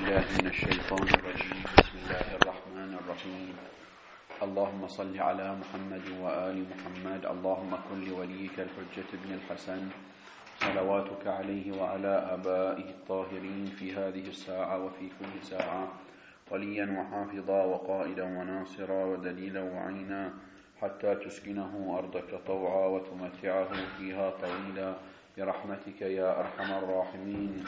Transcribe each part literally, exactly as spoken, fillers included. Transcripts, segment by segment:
بالله من الشيطان الرجيم. بسم الله الرحمن الرحيم. اللهم صل على محمد وآل محمد. اللهم كن لوليك الحجة بن الحسن صلواتك عليه وعلى آبائه الطاهرين في هذه الساعة وفي كل ساعة وليا وحافظا وقائدا وناصرا ودليلا وعينا حتى تسكنه أرضك طوعا وتمتعه فيها طويلا برحمتك يا أرحم الراحمين.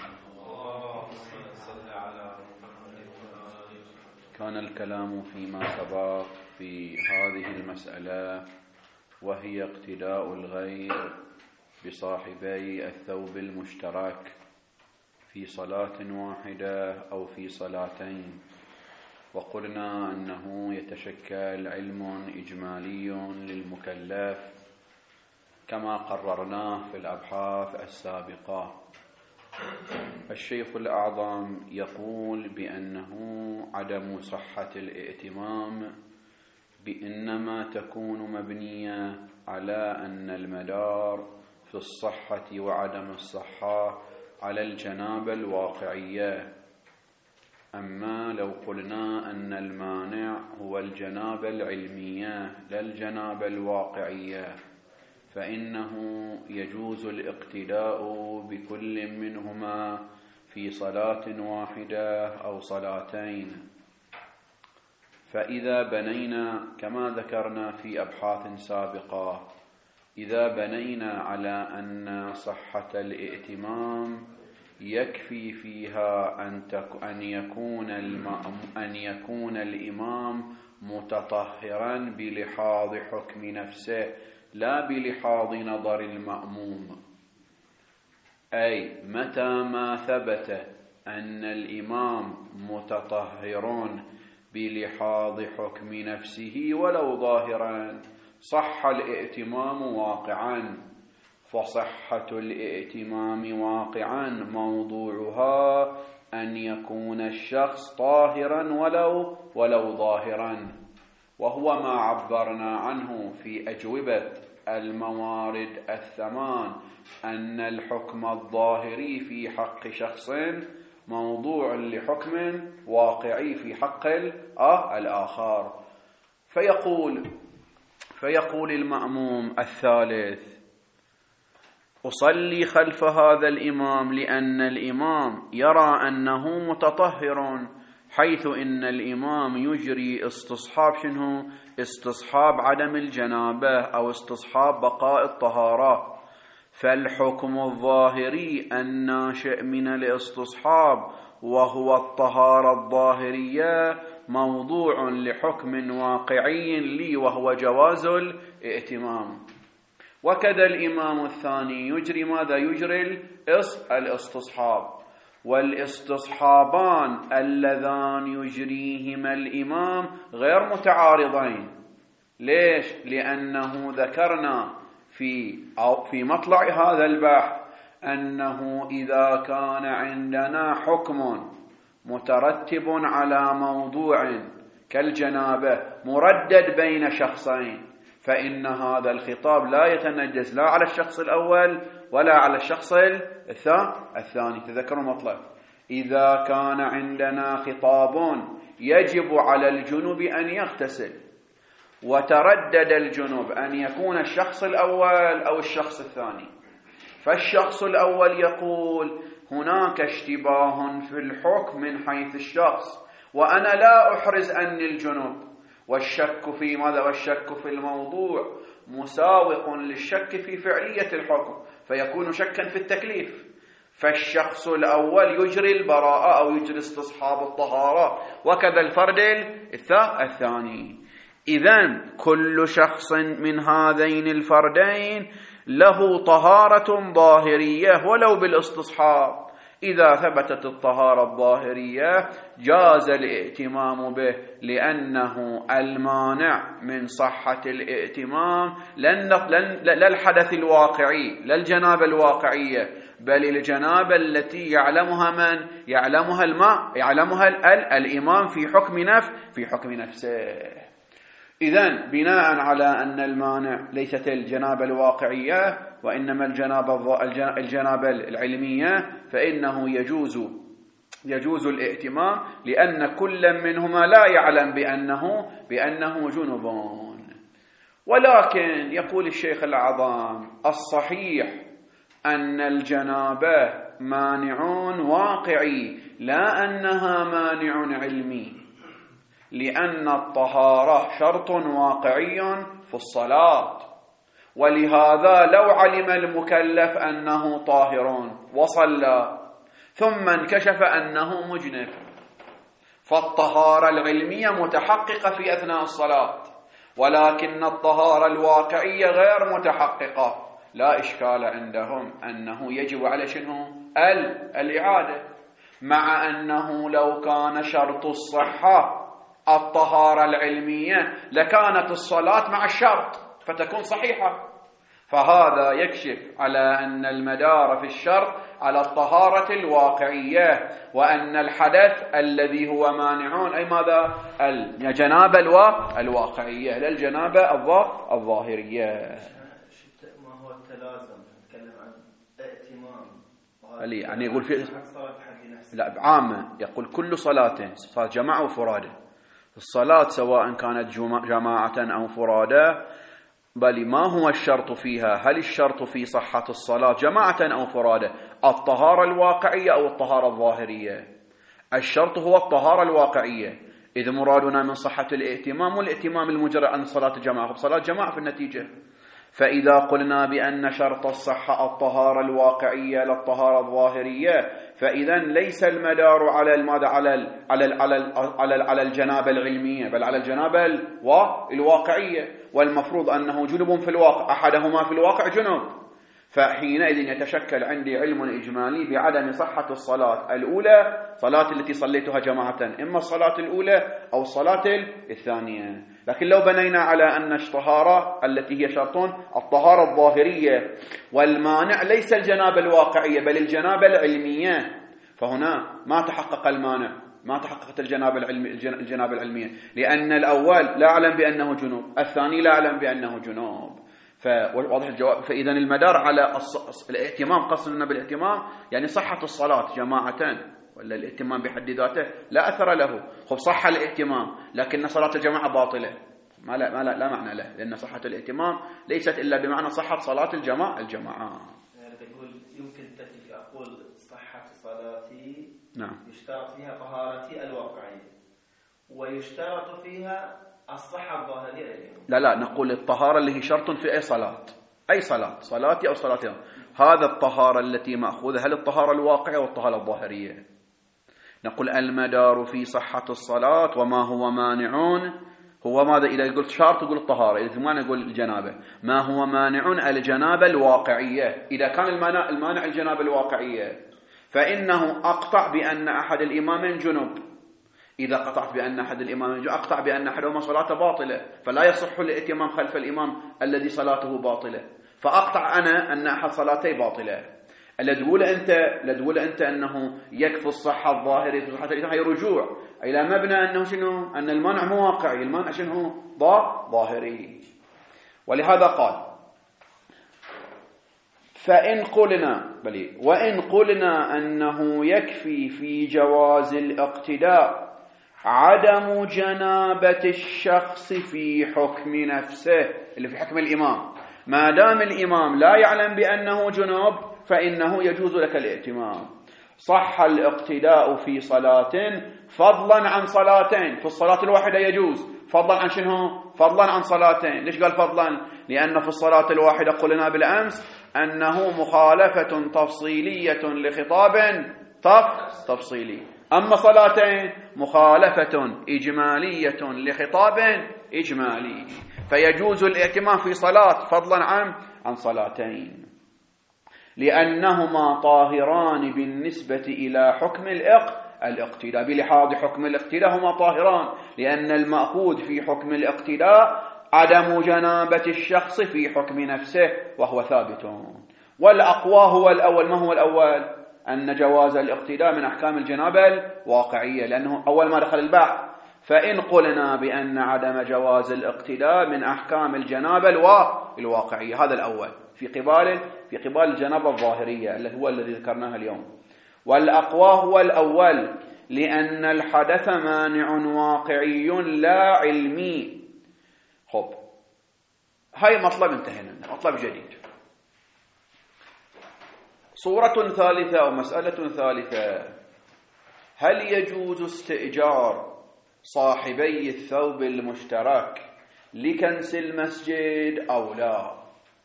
كان الكلام فيما سبق في هذه المسألة، وهي اقتداء الغير بصاحبي الثوب المشترك في صلاة واحدة أو في صلاتين، وقلنا أنه يتشكل علم إجمالي للمكلف كما قررناه في الأبحاث السابقة. الشيخ الأعظم يقول بأنه عدم صحة الائتمام بإنما تكون مبنية على أن المدار في الصحة وعدم الصحة على الجنابة الواقعية. أما لو قلنا أن المانع هو الجنابة العلمية لا الجنابة الواقعية، فإنه يجوز الاقتداء بكل منهما في صلاة واحدة أو صلاتين. فإذا بنينا كما ذكرنا في أبحاث سابقة، إذا بنينا على أن صحة الائتمام يكفي فيها أن يكون أن يكون الإمام متطهرا بلحاظ حكم نفسه لا بلحاظ نظر المأموم، أي متى ما ثبت أن الإمام متطهر بلحاظ حكم نفسه ولو ظاهرا صح الائتمام واقعا. فصحة الائتمام واقعا موضوعها أن يكون الشخص طاهرا ولو ولو ظاهرا، وهو ما عبرنا عنه في أجوبة الموارد الثمان، أن الحكم الظاهري في حق شخص موضوع لحكم واقعي في حق الآخر. فيقول فيقول المأموم الثالث: أصلي خلف هذا الإمام لأن الإمام يرى أنه متطهر، حيث إن الإمام يجري استصحاب شنو؟ استصحاب عدم الجنابة أو استصحاب بقاء الطهارة. فالحكم الظاهري الناشئ من الاستصحاب وهو الطهارة الظاهرية موضوع لحكم واقعي لي وهو جواز الائتمام. وكذا الإمام الثاني يجري ماذا؟ يجري الاستصحاب، والاستصحابان اللذان يجريهما الإمام غير متعارضين. ليش؟ لأنه ذكرنا في أو في مطلع هذا البحث أنه إذا كان عندنا حكم مترتب على موضوع كالجنابة مردد بين شخصين، فإن هذا الخطاب لا يتنجس لا على الشخص الأول ولا على الشخص الثاني. تذكروا مطلب: إذا كان عندنا خطاب يجب على الجنوب أن يغتسل، وتردد الجنوب أن يكون الشخص الأول أو الشخص الثاني، فالشخص الأول يقول هناك اشتباه في الحكم من حيث الشخص، وأنا لا أحرز أني الجنوب، والشك في ماذا؟ والشك في الموضوع مساوق للشك في فعلية الحكم، فيكون شكا في التكليف. فالشخص الأول يجري البراءة أو يجري استصحاب الطهارة، وكذا الفرد الثاني. إذن كل شخص من هذين الفردين له طهارة ظاهرية ولو بالاستصحاب. إذا ثبتت الطهارة الظاهرية جاز الائتمام به، لأنه المانع من صحة الائتمام لا الحدث الواقعي لا الجنابة الواقعية، بل الجنابة التي يعلمها من؟ يعلمها الماء، يعلمها الإمام في حكم نفس في حكم نفسه. إذن بناء على أن المانع ليست الجنابة الواقعية وإنما الجنابة الجنابة العلمية، فإنه يجوز يجوز الائتمام لأن كل منهما لا يعلم بأنه بأنه جنب. ولكن يقول الشيخ الأعظم الصحيح أن الجنابة مانع واقعي لا أنها مانع علمي، لأن الطهارة شرط واقعي في الصلاة، ولهذا لو علم المكلف أنه طاهر وصلى ثم انكشف أنه مجنب فالطهارة العلمية متحققة في أثناء الصلاة، ولكن الطهارة الواقعية غير متحققة. لا إشكال عندهم أنه يجب على شنو؟ الإعادة، مع أنه لو كان شرط الصحة الطهارة العلمية لكانت الصلاة مع الشرط فتكون صحيحة. فهذا يكشف على أن المدار في الشرط على الطهارة الواقعية، وأن الحدث الذي هو مانع أي ماذا؟ الجنابة الواقعية لا الجنابة الظاهرية. ما هو التلازم؟ نتكلم عن ائتمام يعني يقول في لا عامة، يقول كل صلاة صلاة جماعة وفرادة، الصلاة سواء كانت جماعة أو فرادة، بل ما هو الشرط فيها؟ هل الشرط في صحة الصلاة جماعة أو فرادة الطهارة الواقعية أو الطهارة الظاهرية؟ الشرط هو الطهارة الواقعية، إذا مرادنا من صحة الائتمام، والائتمام المجرد عن صلاة الجماعة صلاة جماعة في النتيجة. فإذا قلنا بأن شرط الصحة الطهارة الواقعية للطهارة الظاهرية، فإذا ليس المدار على الماذا؟ على ال على ال على ال على, ال على الجنابة العلمية، بل على الجنابة الواقعية، والمفروض أنه جنب في الواقع، أحدهما في الواقع جنب. فحينئذ يتشكل عندي علم إجمالي بعدم صحة الصلاة الأولى، صلاة التي صليتها جماعة، إما الصلاة الأولى أو الصلاة الثانية. لكن لو بنينا على أن الطهارة التي هي شرط الطهارة الظاهرية والمانع ليس الجنابة الواقعية بل الجنابة العلمية، فهنا ما تحقق المانع، ما تحققت الجنابة العلمية الجنابة العلمية، لأن الأول لا أعلم بأنه جنوب، الثاني لا أعلم بأنه جنوب. فواضح الجواب. فإذا المدار على الائتمام، قصدنا بالائتمام يعني صحة الصلاة جماعة، ولا الائتمام بحد ذاته لا أثر له. خب صح الائتمام لكن صلاة الجماعة باطلة، ما لا, ما لا, لا معنى له، لأن صحة الائتمام ليست إلا بمعنى صحة صلاة الجماعة الجماعة. يعني تقول يمكن تتفق أقول صحة صلاتي نعم يشترط فيها طهارتي الواقعية ويشترط فيها الصحة الظاهرية. لا لا نقول الطهارة اللي هي شرط في أي صلاة، أي صلاة، صلاتي أو صلاتي، هذا الطهارة التي مأخوذة، هل الطهارة الواقعية والطهارة الظاهرية؟ نقول المدار في صحة الصلاة وما هو مانع هو ماذا؟ إذا قلت شرط تقول الطهارة، إذا ما نقول الجنابة. ما هو مانع؟ الجنابة الواقعية. إذا كان المانع, المانع الجنابة الواقعية فإنه أقطع بأن أحد الإمامين جنب. إذا قطعت بأن أحد الإمامين جنب أقطع بأن أحدهما صلاته باطلة، فلا يصح الائتمام خلف الإمام الذي صلاته باطلة، فأقطع أنا أن أحد صلاتي باطلة. اللي تقول أنت اللي تقول أنت أنه يكفي الصحة الظاهرية في صحة الإثناء، هي رجوع إلى مبنى أنه شنو؟ أن المانع مو واقعي، المانع شنو؟ ظاهري. ولهذا قال فإن قلنا بلي وإن قلنا أنه يكفي في جواز الاقتداء عدم جنابة الشخص في حكم نفسه، اللي في حكم الإمام، ما دام الإمام لا يعلم بأنه جنوب فإنه يجوز لك الائتمام. صح الاقتداء في صلاة فضلا عن صلاتين، في الصلاة الواحدة يجوز، فضلا عن شنو؟ فضلا عن صلاتين. ليش قال فضلا؟ لأن في الصلاة الواحدة قلنا بالأمس أنه مخالفة تفصيلية لخطاب تف تفصيلي، أما صلاتين مخالفة إجمالية لخطاب إجمالي، فيجوز الائتمام في صلاة فضلا عن عن صلاتين، لأنهما طاهران بالنسبة إلى حكم الاقتداء. بلحاظ حكم الاقتداء هما طاهران، لأن المأخوذ في حكم الاقتداء عدم جنابة الشخص في حكم نفسه وهو ثابت. والأقوى هو الأول. ما هو الأول؟ أن جواز الاقتداء من أحكام الجنابة الواقعية، لأنه أول ما دخل البحث. فإن قلنا بأن عدم جواز الاقتداء من أحكام الجنابة الواقعية، هذا الأول في قبال في قبال الجنابة الظاهرية الذي هو الذي ذكرناها اليوم. والأقوى هو الأول لأن الحدث مانع واقعي لا علمي. خب هاي مطلب انتهينا، مطلب جديد. صورة ثالثة أو مسألة ثالثة: هل يجوز استئجار صاحبي الثوب المشترك لكنس المسجد أو لا؟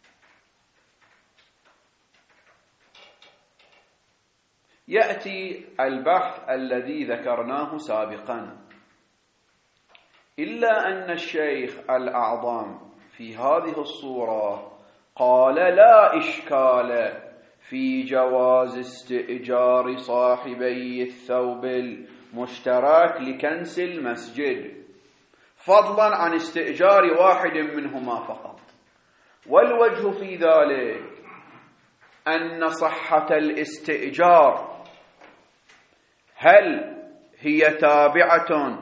يأتي البحث الذي ذكرناه سابقا، إلا أن الشيخ الأعظم في هذه الصورة قال لا إشكال في جواز استئجار صاحبي الثوب المشترك لكنس المسجد، فضلا عن استئجار واحد منهما فقط. والوجه في ذلك أن صحة الاستئجار هل هي تابعة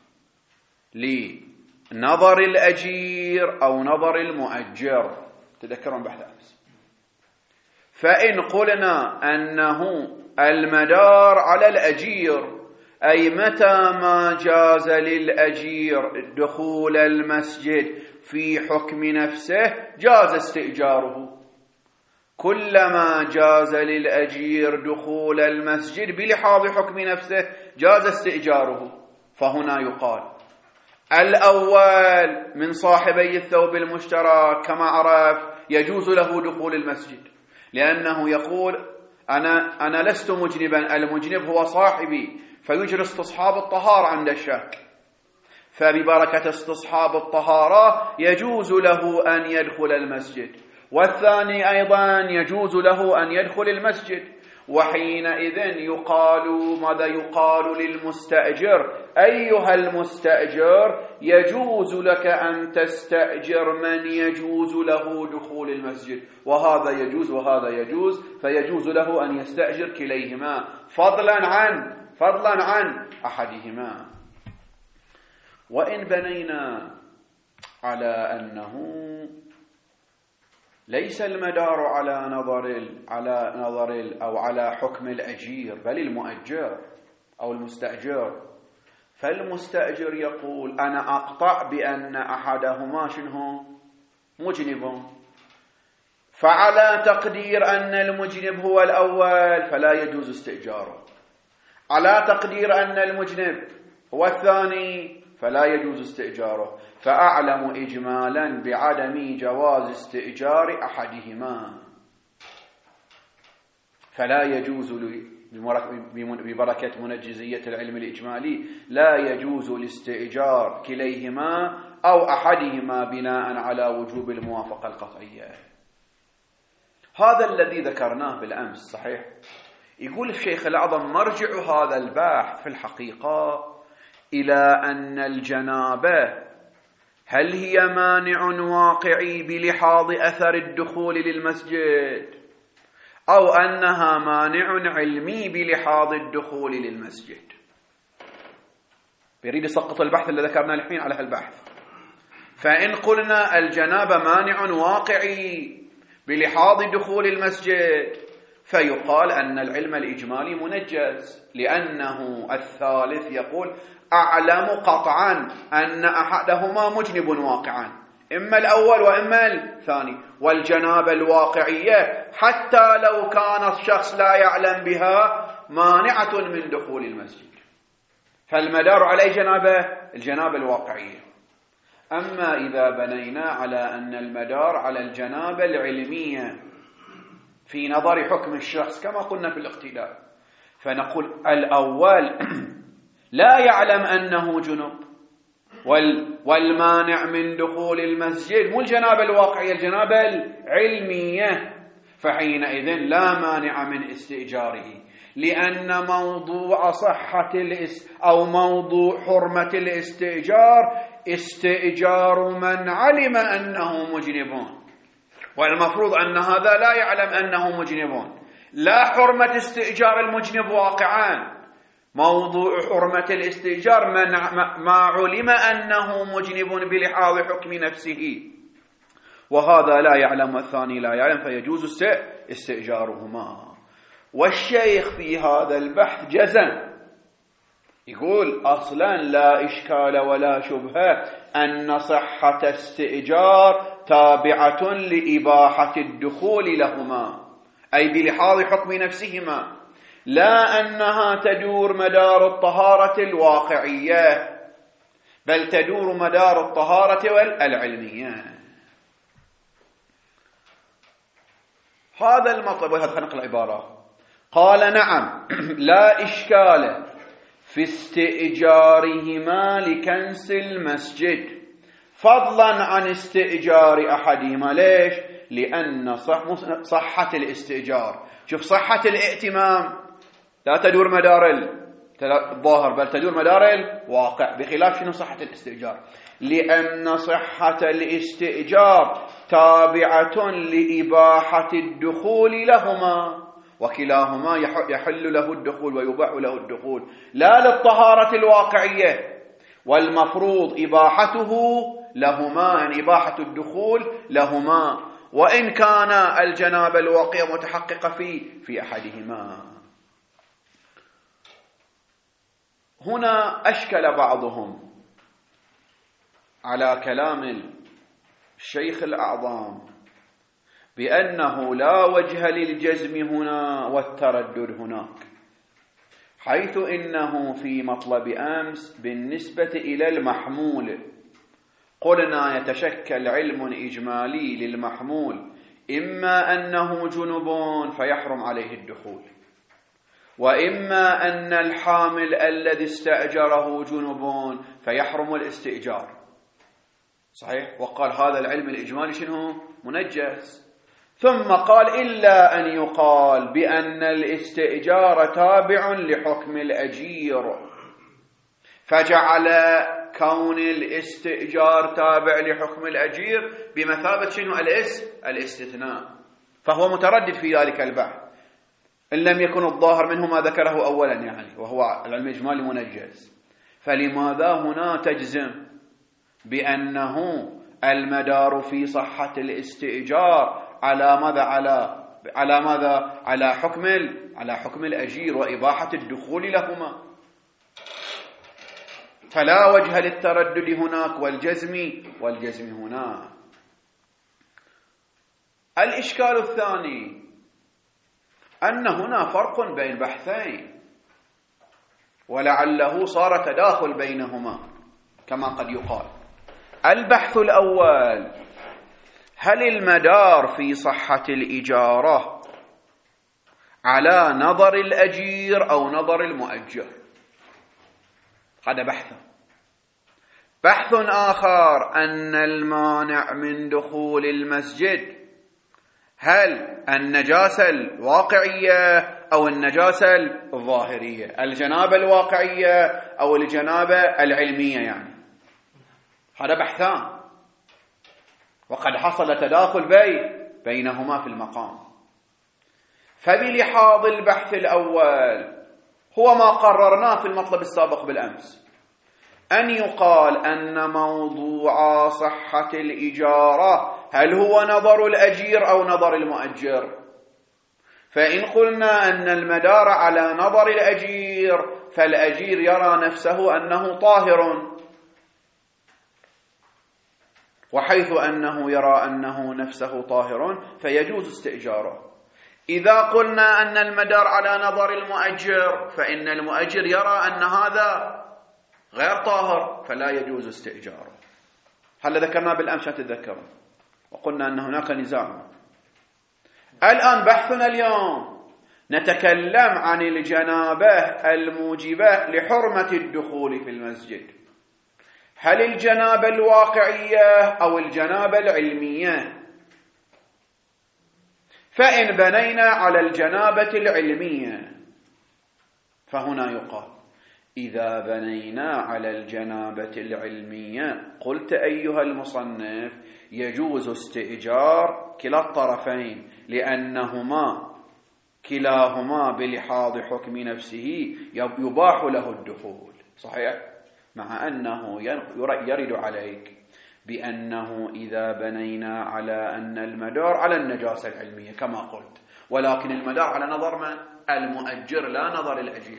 لنظر الأجير أو نظر المؤجر؟ تذكرون بحث أمس. فإن قلنا أنه المدار على الأجير، أي متى ما جاز للأجير دخول المسجد في حكم نفسه جاز استئجاره، كلما جاز للأجير دخول المسجد بلحاظ حكم نفسه جاز استئجاره. فهنا يقال الأول من صاحبي الثوب المشترك كما عرف يجوز له دخول المسجد، لأنه يقول أنا, أنا لست مجنبا، المجنب هو صاحبي، فيجري استصحاب الطهارة عند الشك، فببركة استصحاب الطهارة يجوز له أن يدخل المسجد. والثاني أيضا يجوز له أن يدخل المسجد، وحينئذ يقال ماذا يقال للمستأجر: أيها المستأجر يجوز لك أن تستأجر من يجوز له دخول المسجد، وهذا يجوز وهذا يجوز، فيجوز له أن يستأجر كليهما فضلا عن فضلا عن أحدهما. وإن بنينا على أنه ليس المدار على نظر على نظر أو على حكم الأجير بل المؤجر أو المستأجر، فالمستأجر يقول أنا أقطع بأن أحدهما شنو مجنب، فعلى تقدير أن المجنب هو الأول فلا يجوز استئجاره، على تقدير أن المجنب هو الثاني فلا يجوز استئجاره، فأعلم إجمالا بعدم جواز استئجار أحدهما، فلا يجوز ببركة منجزية العلم الإجمالي لا يجوز الاستئجار كليهما أو أحدهما بناء على وجوب الموافقة القطعية. هذا الذي ذكرناه بالأمس صحيح. يقول الشيخ الأعظم مرجع هذا البحث في الحقيقة إلى أن الجنابة هل هي مانع واقعي بلحاظ أثر الدخول للمسجد، أو أنها مانع علمي بلحاظ الدخول للمسجد. يريد يسقط البحث اللي ذكرناه الحين على هالبحث. فإن قلنا الجنابة مانع واقعي بلحاظ دخول المسجد، فيقال أن العلم الإجمالي منجز، لأنه الثالث يقول أعلم قطعا أن أحدهما مجنب واقعا، إما الأول وإما الثاني. والجنابة الواقعية حتى لو كان الشخص لا يعلم بها مانعة من دخول المسجد، فالمدار على جنابة الجنابة الواقعية. أما إذا بنينا على أن المدار على الجنابة العلمية في نظر حكم الشخص كما قلنا في الاقتداء، فنقول الأول لا يعلم أنه جنب، والمانع من دخول المسجد مو الجنابة الواقعية، الجنابة العلمية، فحينئذ لا مانع من استئجاره، لأن موضوع صحة الاس أو موضوع حرمة الاستئجار استئجار من علم أنه مجنبون، والمفروض أن هذا لا يعلم أنه مجنبون. لا حرمة استئجار المجنب واقعا، موضوع حرمة الاستئجار من ما علم أنه مجنب بلحاظ حكم نفسه، وهذا لا يعلم والثاني لا يعلم، فيجوز استئجارهما. والشيخ في هذا البحث جزم، يقول أصلا لا إشكال ولا شبهة أن صحة استئجار تابعة لإباحة الدخول لهما، أي بلحاظ حكم نفسهما، لا أنها تدور مدار الطهارة الواقعية، بل تدور مدار الطهارة والعلمية. هذا المطلب، وهذا خلق العبارة. قال نعم لا إشكال في استئجارهما لكنس المسجد فضلا عن استئجار أحدهما. ليش؟ لأن صحة الاستئجار، شوف صحة الائتمام لا تدور مدار الظاهر بل تدور مدار الواقع، بخلاف شنو صحة الاستئجار؟ لأن صحة الاستئجار تابعة لإباحة الدخول لهما، وكلاهما يحل له الدخول ويباح له الدخول، لا للطهارة الواقعية، والمفروض إباحته لهما، يعني إباحة الدخول لهما، وإن كان الجنابة الواقعية متحققة في في أحدهما. هنا أشكل بعضهم على كلام الشيخ الأعظم بأنه لا وجه للجزم هنا والتردد هناك، حيث إنه في مطلب أمس بالنسبة إلى المحمول قلنا يتشكل علم إجمالي للمحمول، إما أنه جنب فيحرم عليه الدخول، وإما أن الحامل الذي استأجره جنب فيحرم الاستئجار. صحيح؟ وقال هذا العلم الإجمالي شنو؟ منجس. ثم قال إلا أن يقال بأن الاستئجار تابع لحكم الأجير، فجعل كون الاستئجار تابع لحكم الأجير بمثابة شنو؟ الاستثناء، فهو متردد في ذلك البحث إن لم يكن الظاهر منه ما ذكره أولا، يعني وهو العلم الإجمالي منجز. فلماذا هنا تجزم بأنه المدار في صحة الاستئجار على ماذا؟ على على ماذا؟ على حكم على حكم الأجير وإباحة الدخول لهما، فلا وجه للتردد هناك والجزم والجزم هنا. الإشكال الثاني أن هنا فرق بين بحثين، ولعله صار تداخل بينهما كما قد يقال. البحث الأول: هل المدار في صحة الإجارة على نظر الأجير أو نظر المؤجر؟ هذا بحث. بحث آخر أن المانع من دخول المسجد هل النجاسة الواقعية أو النجاسة الظاهرية، الجنابة الواقعية أو الجنابة العلمية، يعني هذا بحثان، وقد حصل تداخل بين بينهما في المقام. فبلحاظ البحث الأول هو ما قررناه في المطلب السابق بالأمس، أن يقال أن موضوع صحة الإجارة هل هو نظر الأجير أو نظر المؤجر. فإن قلنا أن المدار على نظر الأجير فالأجير يرى نفسه أنه طاهر، وحيث أنه يرى أنه نفسه طاهر فيجوز استئجاره. إذا قلنا أن المدار على نظر المؤجر فإن المؤجر يرى أن هذا غير طاهر فلا يجوز استئجاره. هل ذكرنا بالأمس تتذكرون؟ وقلنا أن هناك نزاع. الآن بحثنا اليوم نتكلم عن الجنابة الموجبة لحرمة الدخول في المسجد، هل الجنابة الواقعية أو الجنابة العلمية؟ فإن بنينا على الجنابة العلمية فهنا يقال: إذا بنينا على الجنابة العلمية قلت أيها المصنف يجوز استئجار كلا الطرفين، لأنهما كلاهما بلحاظ حكم نفسه يباح له الدخول. صحيح؟ مع أنه يرد عليك بأنه إذا بنينا على أن المدار على النجاسة العلمية كما قلت، ولكن المدار على نظر من؟ المؤجر لا نظر الأجير،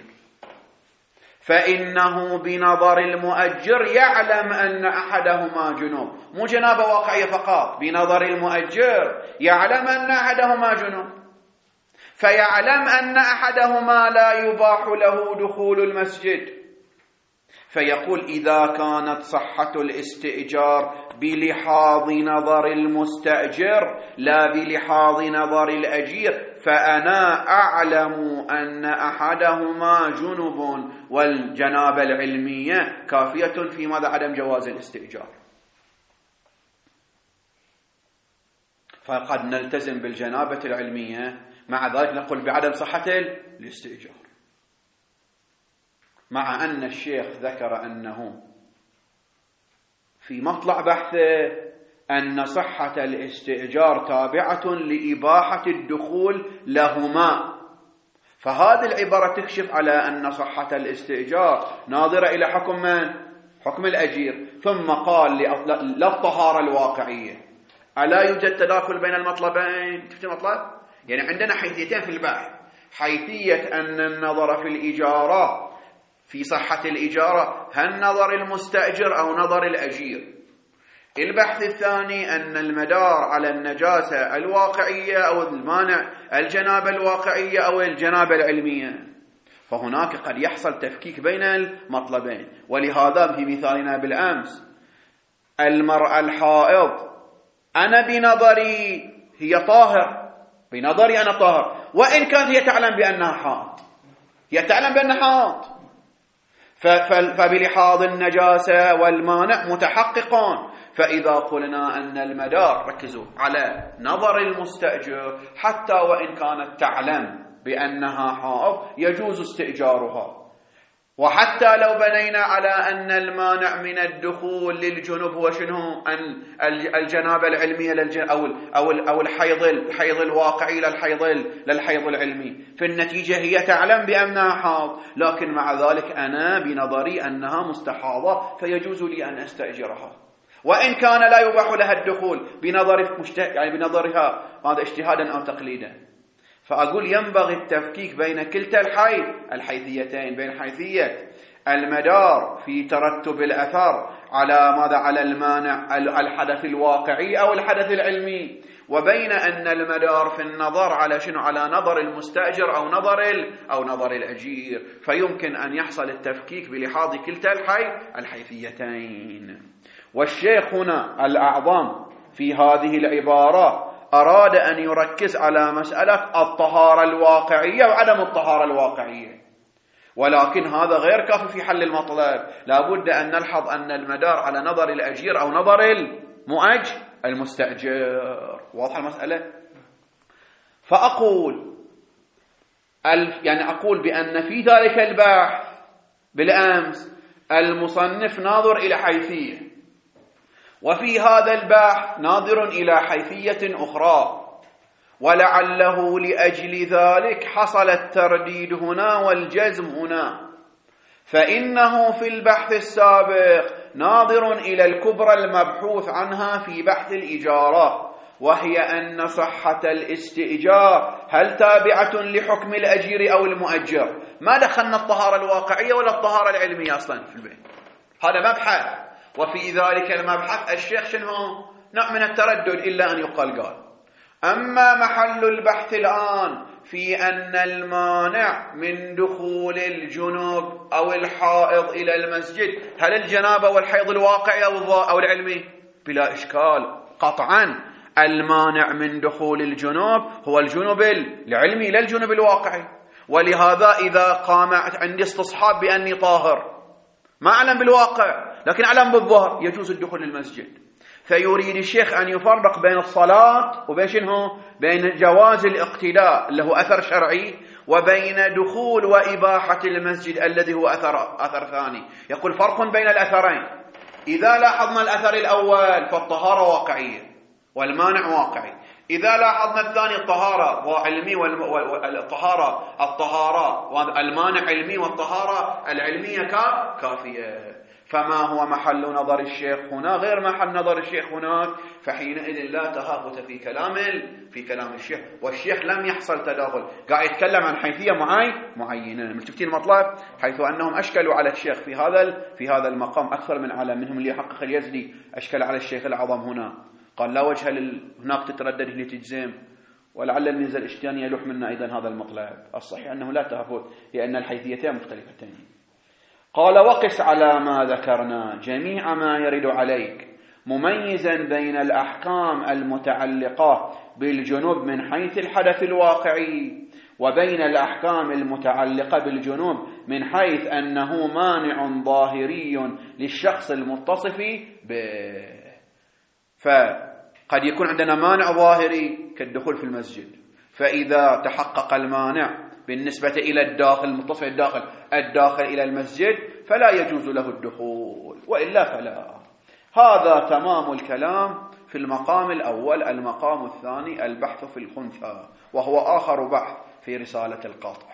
فإنه بنظر المؤجر يعلم أن أحدهما جنوب، مو جنابة واقعية فقط، بنظر المؤجر يعلم أن أحدهما جنوب، فيعلم أن أحدهما لا يباح له دخول المسجد، فيقول إذا كانت صحة الاستئجار بلحاظ نظر المستأجر لا بلحاظ نظر الأجير فأنا أعلم أن أحدهما جنب والجنابة العلمية كافية في ماذا عدم جواز الاستئجار. فقد نلتزم بالجنابة العلمية مع ذلك نقول بعدم صحة الاستئجار، مع أن الشيخ ذكر أنه في مطلع بحثه أن صحة الاستئجار تابعة لإباحة الدخول لهما، فهذه العبارة تكشف على أن صحة الاستئجار ناظرة إلى حكم من؟ حكم الأجير. ثم قال لا الطهارة الواقعية، ألا يوجد تداخل بين المطلبين؟ شفت المطلب؟ يعني عندنا حيثيتين في البحث، حيثية أن النظر في الإجارة في صحة الإجارة هل نظر المستأجر أو نظر الأجير. البحث الثاني أن المدار على النجاسة الواقعية أو المانع الجنابة الواقعية أو الجنابة العلمية، فهناك قد يحصل تفكيك بين المطلبين. ولهذا في مثالنا بالأمس المرأة الحائض أنا بنظري هي طاهر، بنظري أنا طاهر، وإن كانت هي تعلم بأنها حائض، هي تعلم بأنها حائض، فبلحاظ النجاسة والمانع متحققون. فإذا قلنا أن المدار ركزوا على نظر المستأجر حتى وإن كانت تعلم بأنها حائض يجوز استئجارها، وحتى لو بنينا على أن المانع من الدخول للجنوب هو شنو؟ أن الجنابة العلمية أو أو أو الحيض الحيض الواقعي للحيض للحيض العلمي، في النتيجة هي تعلم بأنها حاض، لكن مع ذلك أنا بنظري أنها مستحاضة فيجوز لي أن أستأجرها، وإن كان لا يباح لها الدخول بنظر يعني بنظرها هذا اجتهادا أو تقليدا. فأقول ينبغي التفكيك بين كلتا الحيث الحيثيتين، بين حيثية المدار في ترتب الأثر على ماذا؟ على المانع الحدث الواقعي أو الحدث العلمي، وبين أن المدار في النظر على شنو؟ على نظر المستأجر أو نظر أو نظر الأجير، فيمكن أن يحصل التفكيك بلحاظ كلتا الحيث الحيثيتين. والشيخ هنا الأعظم في هذه العبارة أراد أن يركز على مسألة الطهارة الواقعية وعدم الطهارة الواقعية، ولكن هذا غير كافي في حل المطلب، لا بد أن نلحظ أن المدار على نظر الأجير أو نظر المؤج المستأجر. واضح المسألة؟ فأقول يعني أقول بأن في ذلك البحث بالأمس المصنف ناظر إلى حيثية، وفي هذا البحث ناظر إلى حيثية أخرى، ولعله لأجل ذلك حصل الترديد هنا والجزم هنا. فإنه في البحث السابق ناظر إلى الكبرى المبحوث عنها في بحث الإجارة، وهي أن صحة الاستئجار هل تابعة لحكم الأجير أو المؤجر. ما دخلنا الطهارة الواقعية ولا الطهارة العلمية أصلا في البيت، هذا مبحث، وفي ذلك المبحث الشيخ شنو؟ نوع من التردد إلا أن يقال قال. أما محل البحث الآن في أن المانع من دخول الجنوب أو الحائض إلى المسجد هل الجنابة والحيض الواقعي أو العلمي؟ بلا إشكال قطعا المانع من دخول الجنوب هو الجنوب العلمي لا الجنوب الواقعي. ولهذا إذا قام عندي استصحاب بأني طاهر ما أعلم بالواقع لكن أعلم بالظهر يجوز الدخول للمسجد، فيريد الشيخ أن يفرق بين الصلاة وبين شنو؟ بين جواز الاقتداء اللي هو أثر شرعي وبين دخول وإباحة المسجد الذي هو أثر, أثر ثاني. يقول فرق بين الأثرين، إذا لاحظنا الأثر الأول فالطهارة واقعية والمانع واقعي، إذا لاحظنا الثاني الطهارة علمي والطهارة الطهارة المانع علمي والطهارة العلمية كافية، فما هو محل نظر الشيخ هنا غير محل نظر الشيخ هناك، فحينئذ لا تهافت في كلام في كلام الشيخ، والشيخ لم يحصل تداخل، قاعد يتكلم عن حيثية معين معينة. شفتين المطلب؟ حيث أنهم أشكلوا على الشيخ في هذا في هذا المقام أكثر من عالم، منهم اللي يحقق اليزدي أشكل على الشيخ الأعظم هنا، قال لا وجه لل... هناك تتردد هنا تجزم، ولعل الميزة الاشتياني يلوح منا أيضا هذا المطلب. الصحيح أنه لا تهافت لأن الحيثيتين مختلفتين. قال وقس على ما ذكرنا جميع ما يرد عليك مميزا بين الأحكام المتعلقة بالجنوب من حيث الحدث الواقعي وبين الأحكام المتعلقة بالجنوب من حيث أنه مانع ظاهري للشخص المتصف به. فقد يكون عندنا مانع ظاهري كالدخول في المسجد، فإذا تحقق المانع بالنسبة إلى الداخل المتصف الداخل الداخل إلى المسجد فلا يجوز له الدخول، وإلا فلا. هذا تمام الكلام في المقام الأول. المقام الثاني البحث في الخنثى، وهو آخر بحث في رسالة القاطع.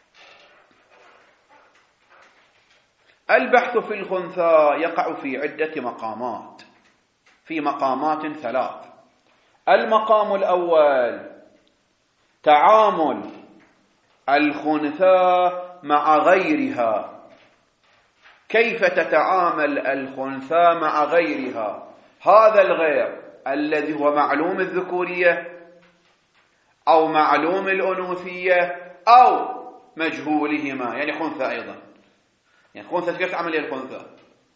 البحث في الخنثى يقع في عدة مقامات، في مقامات ثلاث. المقام الأول تعامل الخنثى مع غيرها، كيف تتعامل الخنثى مع غيرها، هذا الغير الذي هو معلوم الذكورية أو معلوم الأنوثية أو مجهولهما، يعني خنثى أيضا، يعني خنثى كيف تعمل الخنثى،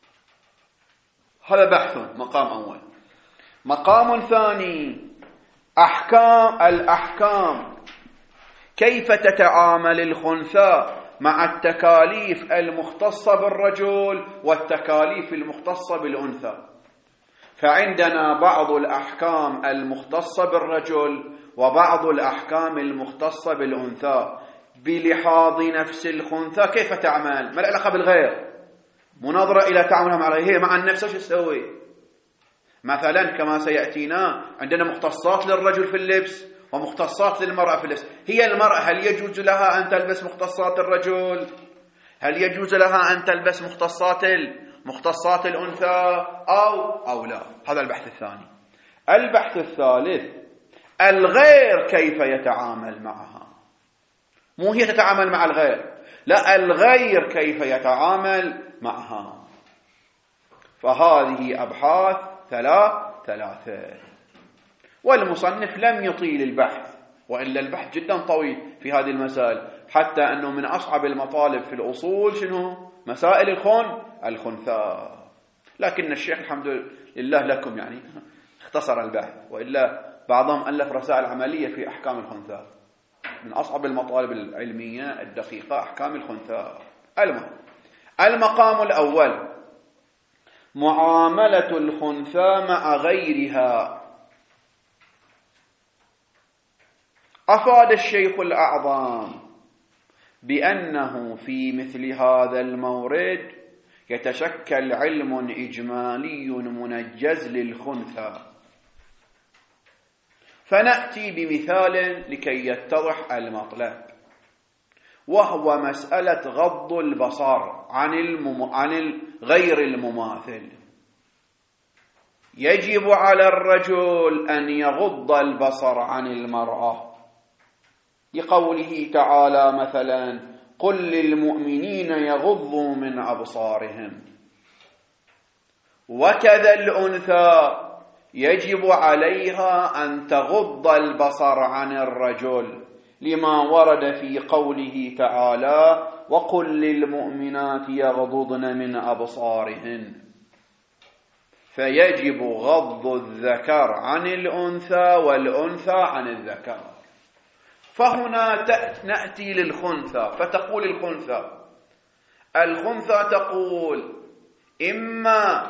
هذا بحث مقام أول. مقام ثاني أحكام الأحكام، كيف تتعامل الخنثى مع التكاليف المختصة بالرجل والتكاليف المختصة بالأنثى. فعندنا بعض الأحكام المختصة بالرجل وبعض الأحكام المختصة بالأنثى. بلحاظ نفس الخنثى كيف تعمل، ما العلاقة بالغير، مناظرة إلى تعاملها مع الغير، هي مع النفس وش تسوي. مثلا كما سيأتينا عندنا مختصات للرجل في اللبس ومختصات للمرأة في اللبس. هي المرأة هل يجوز لها أن تلبس مختصات الرجل؟ هل يجوز لها أن تلبس مختصات مختصات الأنثى أو أو لا؟ هذا البحث الثاني. البحث الثالث الغير كيف يتعامل معها، مو هي تتعامل مع الغير، لا، الغير كيف يتعامل معها. فهذه أبحاث ثلاث ثلاثة. والمصنف لم يطيل البحث، وإلا البحث جدا طويل في هذه المسائل، حتى أنه من أصعب المطالب في الأصول شنو؟ مسائل الخن الخنثى. لكن الشيخ الحمد لله لكم يعني اختصر البحث، وإلا بعضهم ألف رسائل عملية في أحكام الخنثى، من أصعب المطالب العلمية الدقيقة أحكام الخنثى. المهم المقام الأول معاملة الخنثى مع غيرها. أفاد الشيخ الأعظم بأنه في مثل هذا المورد يتشكل علم إجمالي منجز للخنثى، فنأتي بمثال لكي يتضح المطلب، وهو مسألة غض البصر عن, المم... عن غير المماثل. يجب على الرجل أن يغض البصر عن المرأة، لقوله تعالى مثلا قل للمؤمنين يغضوا من أبصارهم. وكذا الأنثى يجب عليها أن تغض البصر عن الرجل، لما ورد في قوله تعالى وقل للمؤمنات يغضضن من أبصارهن. فيجب غض الذكر عن الأنثى والأنثى عن الذكر. فهنا نأتي للخنثى، فتقول الخنثى الخنثى تقول إما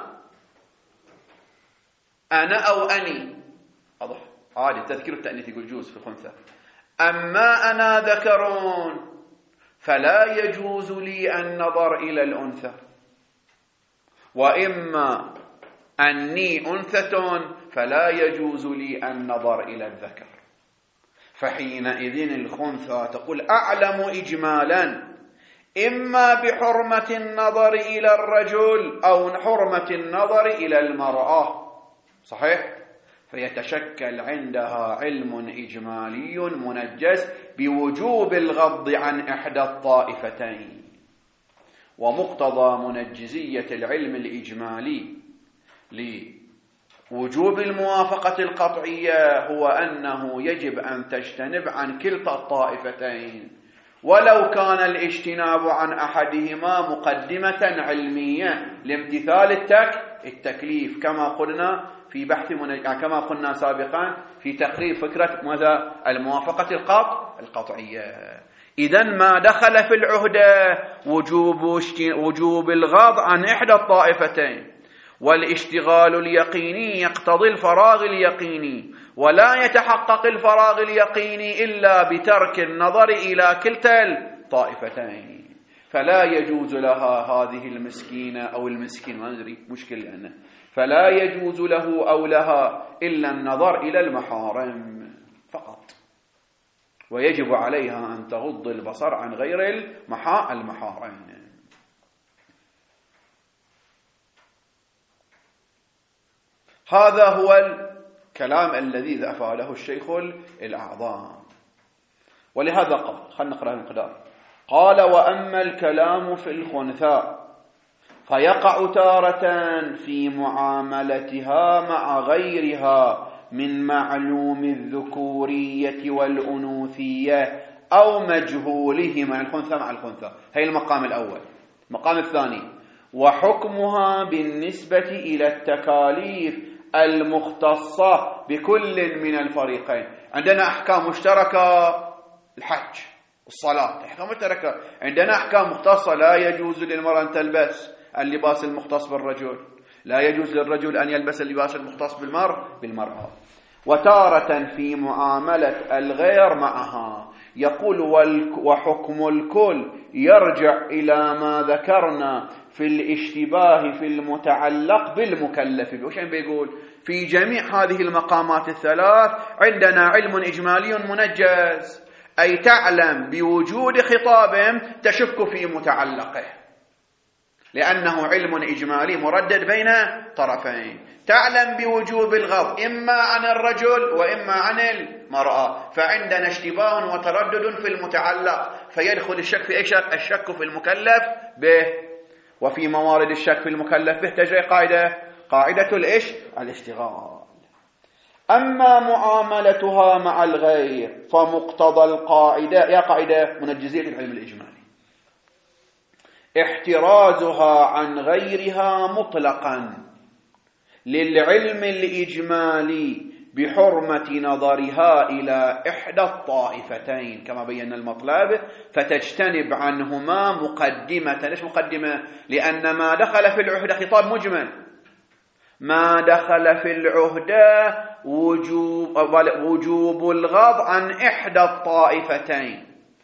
أنا أو أني، واضح عادي التذكير التأنيث يقول جوز في الخنثى. أما أنا ذكرون فلا يجوز لي النظر إلى الأنثى، وإما أني أنثى فلا يجوز لي النظر إلى الذكر، فحينئذ الخنثى تقول أعلم إجمالا إما بحرمة النظر إلى الرجل أو حرمة النظر إلى المرأة، صحيح؟ فيتشكل عندها علم إجمالي منجز بوجوب الغض عن إحدى الطائفتين. ومقتضى منجزية العلم الإجمالي لوجوب الموافقة القطعية هو أنه يجب أن تجتنب عن كلتا الطائفتين، ولو كان الاجتناب عن أحدهما مقدمة علمية لامتثال التك التكليف، كما قلنا في بحث من... كما قلنا سابقا في تقرير فكرة ماذا؟ الموافقة القطع القطعية. إذن ما دخل في العهدة وجوب وجوب الغض عن إحدى الطائفتين، والاشتغال اليقيني يقتضي الفراغ اليقيني، ولا يتحقق الفراغ اليقيني إلا بترك النظر إلى كلتا الطائفتين. فلا يجوز لها هذه المسكينة أو المسكين، ما ندري مشكلة لأنه فلا يجوز له أو لها إلا النظر إلى المحارم فقط، ويجب عليها أن تغض البصر عن غير المحارم. هذا هو الكلام الذي أفاده الشيخ الأعظم. ولهذا قال، خلنا نقرأ المقدار، قال وأما الكلام في الخنثى فيقع تارة في معاملتها مع غيرها من معلوم الذكورية والأنوثية أو مجهولهما، الخنثى مع الخنثى، هي المقام الأول. المقام الثاني وحكمها بالنسبة إلى التكاليف المختصة بكل من الفريقين. عندنا أحكام مشتركة، الحج الصلاة أحكام مشتركة، عندنا أحكام مختصة، لا يجوز للمرأة أن تلبس اللباس المختص بالرجل، لا يجوز للرجل أن يلبس اللباس المختص بالمرء بالمرأة. وتارة في معاملة الغير معها يقول وحكم الكل يرجع إلى ما ذكرنا في الاشتباه في المتعلق بالمكلف. وش يعني بيقول؟ في جميع هذه المقامات الثلاث عندنا علم إجمالي منجز، أي تعلم بوجود خطاب تشك في متعلقه، لأنه علم إجمالي مردد بين طرفين. تعلم بوجوب الغض إما عن الرجل وإما عن المرأة، فعندنا اشتباه وتردد في المتعلق، فيدخل الشك في أي شك؟ الشك في المكلف به. وفي موارد الشك في المكلف به تجري قاعدة قاعدة الإيش؟ الاشتغال. أما معاملتها مع الغير فمقتضى القاعدة، يا قاعدة منجزية العلم الإجمالي، احترازها عن غيرها مطلقا للعلم الإجمالي بحرمة نظرها إلى إحدى الطائفتين كما بينا المطلب، فتجتنب عنهما مقدمة. ليش مقدمة؟ لأن ما دخل في العهدة خطاب مجمل، ما دخل في العهدة وجوب, وجوب الغض عن إحدى الطائفتين،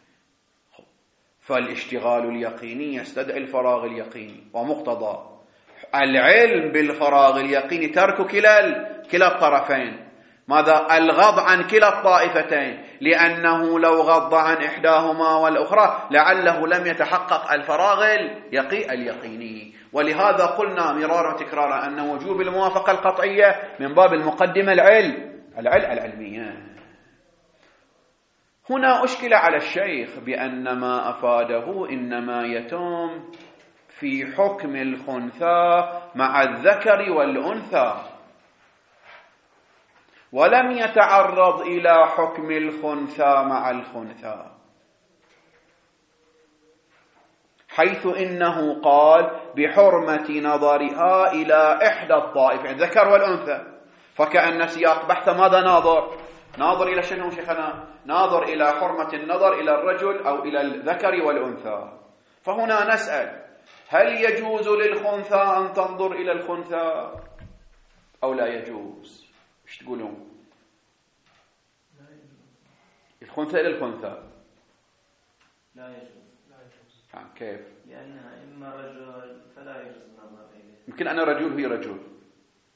فالاشتغال اليقيني يستدعي الفراغ اليقيني، ومقتضى العلم بالفراغ اليقيني ترك كلا كلا الطرفين. ماذا؟ الغض عن كلا الطائفتين، لأنه لو غض عن إحداهما والأخرى لعله لم يتحقق الفراغ اليقي اليقيني. ولهذا قلنا مرارا وتكرارا أن وجوب الموافقة القطعية من باب المقدمة العلم العلم العلمية. هنا أشكل على الشيخ بأن ما أفاده إنما يتم في حكم الخنثى مع الذكر والأنثى، ولم يتعرض إلى حكم الخنثى مع الخنثى، حيث إنه قال بحرمة نظرها إلى إحدى الطائفين الذكر والأنثى، فكأن سياق بحث ماذا ناظر؟ ناظر إلى شنو شيخنا؟ ناظر إلى حرمة النظر إلى الرجل أو إلى الذكر والأنثى. فهنا نسأل هل يجوز للخنثى أن تنظر إلى الخنثى أو لا يجوز؟ ايش تقولون؟ الخنثى إلى الخنثى لا يجوز. لا يجوز. آه كيف؟ لأنها إما رجل فلا يجوز النظر إليه. يمكن أنا رجل وهي رجل،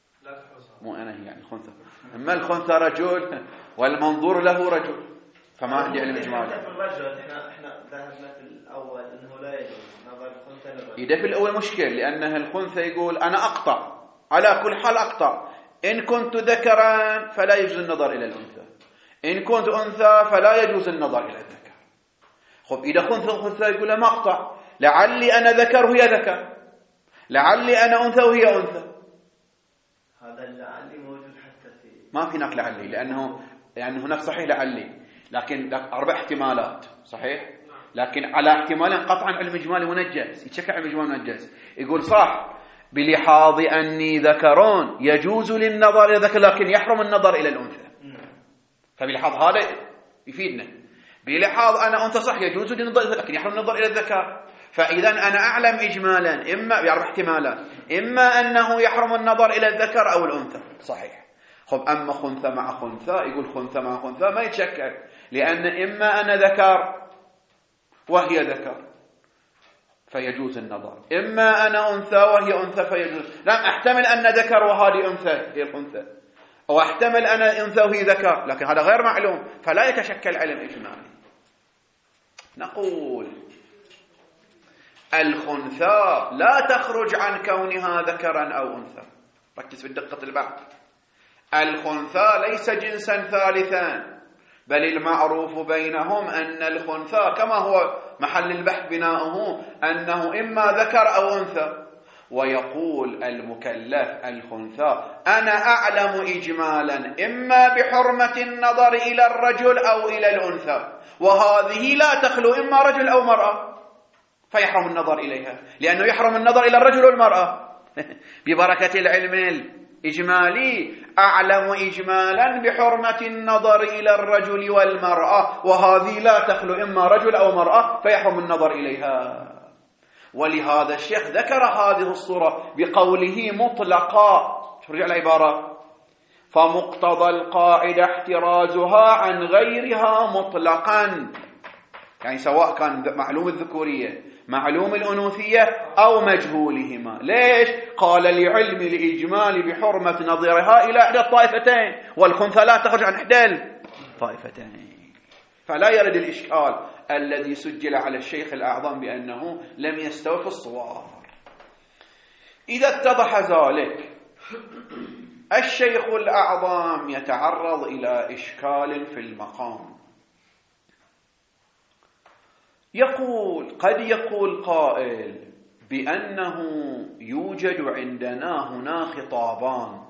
مو أنا يعني الخنثى. أما الخنثى رجل والمنظور له رجل، فما عندي علم إجمالي. في الرجل إحنا إحنا ذهبنا في الأول إنه لا يجوز نظر الخنثى للرجل. إذا في الأول مشكل، لأنه الخنثى يقول أنا أقطع، على كل حال أقطع، إن كنت ذكرا فلا يجوز النظر إلى الأنثى، إن كنت أنثى فلا يجوز النظر إلى الذكر. خب إذا خنثى خنثى يقول ما أقطع، لعلي أنا ذكر وهي ذكر، لعلي أنا أنثى وهي أنثى. هذا اللعلي موجود حتى في ما في هناك لعلي، لأنه يعني هناك صحيح لعلي، لكن أربع احتمالات صحيح، لكن على احتمال قطعا علم إجمالي منجز، يتشكل علم إجمالي منجز، يقول صح بلحاظ أني ذكرون يجوز للنظر إلى الذكر لكن يحرم النظر إلى الأنثى. فبلحاظ هذا يفيدنا، بلحاظ أنا أنثى صح يجوز للنظر لكن يحرم النظر إلى الذكر. فإذا أنا أعلم إجمالا إما بأربع احتمالات، إما أنه يحرم النظر إلى الذكر أو الأنثى صحيح. خب أما خنثى مع خنثى، يقول خنثى مع خنثى ما يتشكل، لأن إما أنا ذكر وهي ذكر فيجوز النظر، إما أنا أنثى وهي أنثى فيجوز. لا أحتمل أن ذكر وهذه أنثى هي الأنثى، أو أحتمل أنا أنثى وهي ذكر، لكن هذا غير معلوم فلا يتشكل علم إجمالي. نقول الخنثى لا تخرج عن كونها ذكرا أو أنثى. ركز في دقة البحث. الخنثى ليس جنسا ثالثا، بل المعروف بينهم أن الخنثى كما هو محل البحث بناؤه أنه إما ذكر أو أنثى. ويقول المكلف الخنثى أنا أعلم إجمالا إما بحرمة النظر إلى الرجل أو إلى الأنثى، وهذه لا تخلو إما رجل أو مرأة، فيحرم النظر إليها، لأنه يحرم النظر إلى الرجل والمرأة. ببركة العلم الإجمالي أعلم إجمالا بحرمة النظر إلى الرجل والمرأة، وهذه لا تخلو إما رجل أو مرأة فيحرم النظر إليها. ولهذا الشيخ ذكر هذه الصورة بقوله مطلقا. رجع العبارة فمقتضى القاعدة احترازها عن غيرها مطلقا، يعني سواء كان معلوم الذكورية معلوم الأنوثية أو مجهولهما. ليش؟ قال لعلم الإجمال بحرمة نظرها إلى إحدى الطائفتين، والخنثى لا تخرج عن إحدى الطائفتين. فلا يرد الإشكال الذي سجل على الشيخ الأعظم بأنه لم يستوفي الصور. إذا اتضح ذلك الشيخ الأعظم يتعرض إلى إشكال في المقام. يقول قد يقول قائل بأنه يوجد عندنا هنا خطابان.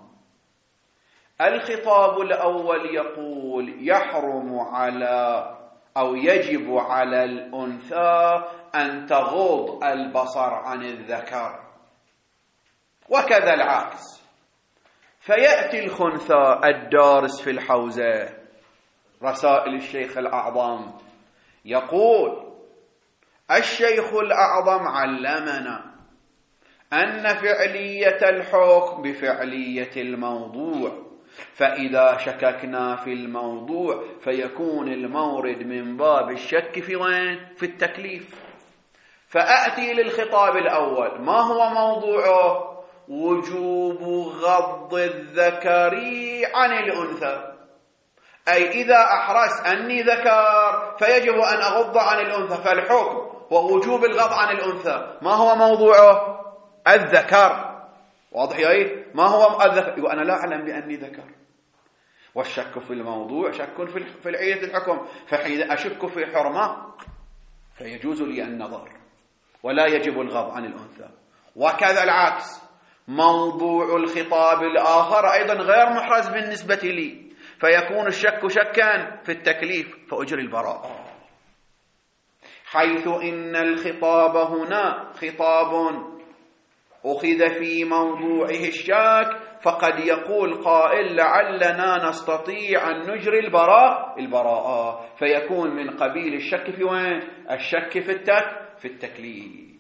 الخطاب الأول يقول يحرم على أو يجب على الأنثى أن تغض البصر عن الذكر، وكذا العكس. فيأتي الخنثى الدارس في الحوزة رسائل الشيخ الأعظم يقول الشيخ الأعظم علمنا أن فعلية الحكم بفعلية الموضوع، فإذا شككنا في الموضوع فيكون المورد من باب الشك في وين؟ في التكليف. فأتي للخطاب الأول ما هو موضوعه؟ وجوب غض الذكر عن الأنثى، أي إذا أحرص أني ذكر فيجب أن أغض عن الأنثى، فالحكم ووجوب الغض عن الأنثى ما هو موضوعه؟ الذكر. واضح يا إيه؟ ما هو الذكر؟ يقول أنا لا أعلم بأني ذكر، والشك في الموضوع شك في العية الحكم، فحين أشك في حرمة فيجوز لي النظر ولا يجب الغض عن الأنثى. وكذا العكس، موضوع الخطاب الآخر أيضا غير محرز بالنسبة لي، فيكون الشك شكا في التكليف فأجري البراءة، حيث إن الخطاب هنا خطاب أخذ في موضوعه الشك، فقد يقول قائل لعلنا نستطيع أن نجري البراء البراءة، فيكون من قبيل الشك في وين؟ الشك في التك في التكليف.